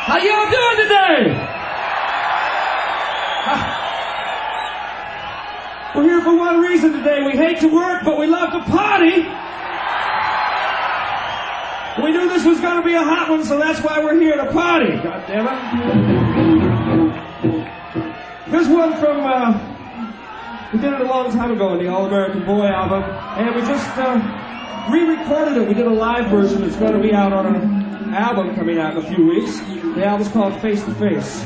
How y'all doing today? We're here for one reason today. We hate to work, but we love to party. We knew this was going to be a hot one, so that's why we're here to party. God damn it. Here's one from, we did it a long time ago in the All-American Boy album, and we just re-recorded it. We did a live version that's going to be out on an album coming out in a few weeks. The album's called Face to Face.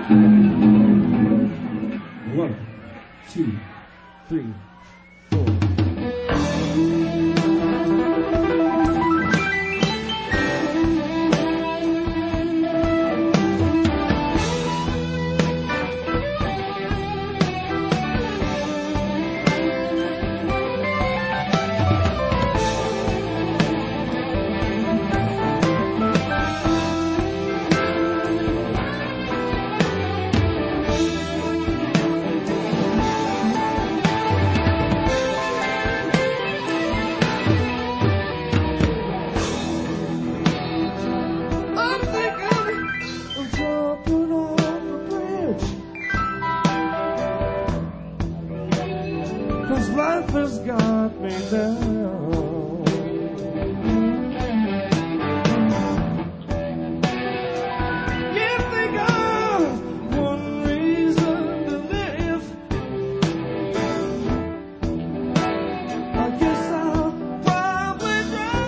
1, 2, 3, 4. Life has got me down. Can't think of one reason to live. I guess I'll probably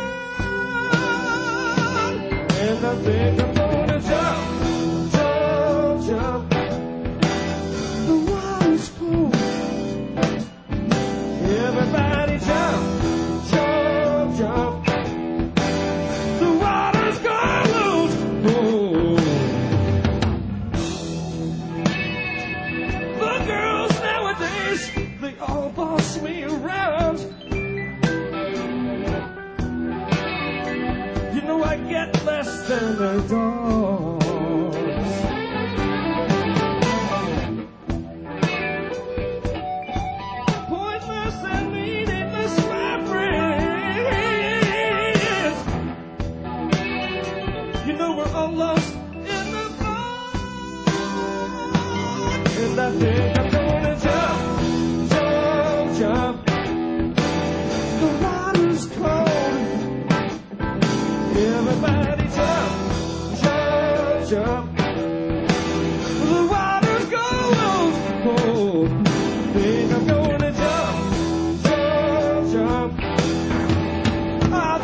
drown. And I think I'm gonna jump. The water's cold. Everybody jump, jump, jump. The water's gone loose. Oh. The girls nowadays, they all boss me around. You know I get less than their dogs. Lost in the fog, and I think I'm gonna jump, jump, jump. The water's cold. Everybody jump, jump, jump. The water's cold. Think I'm gonna jump, jump, jump. I'll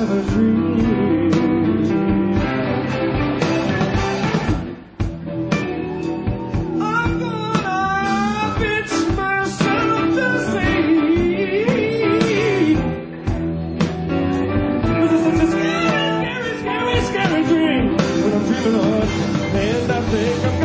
have a dream. I'm gonna pitch myself to sea. This is such a scary, scary, scary, scary dream. When I'm dreaming of, and I think I'm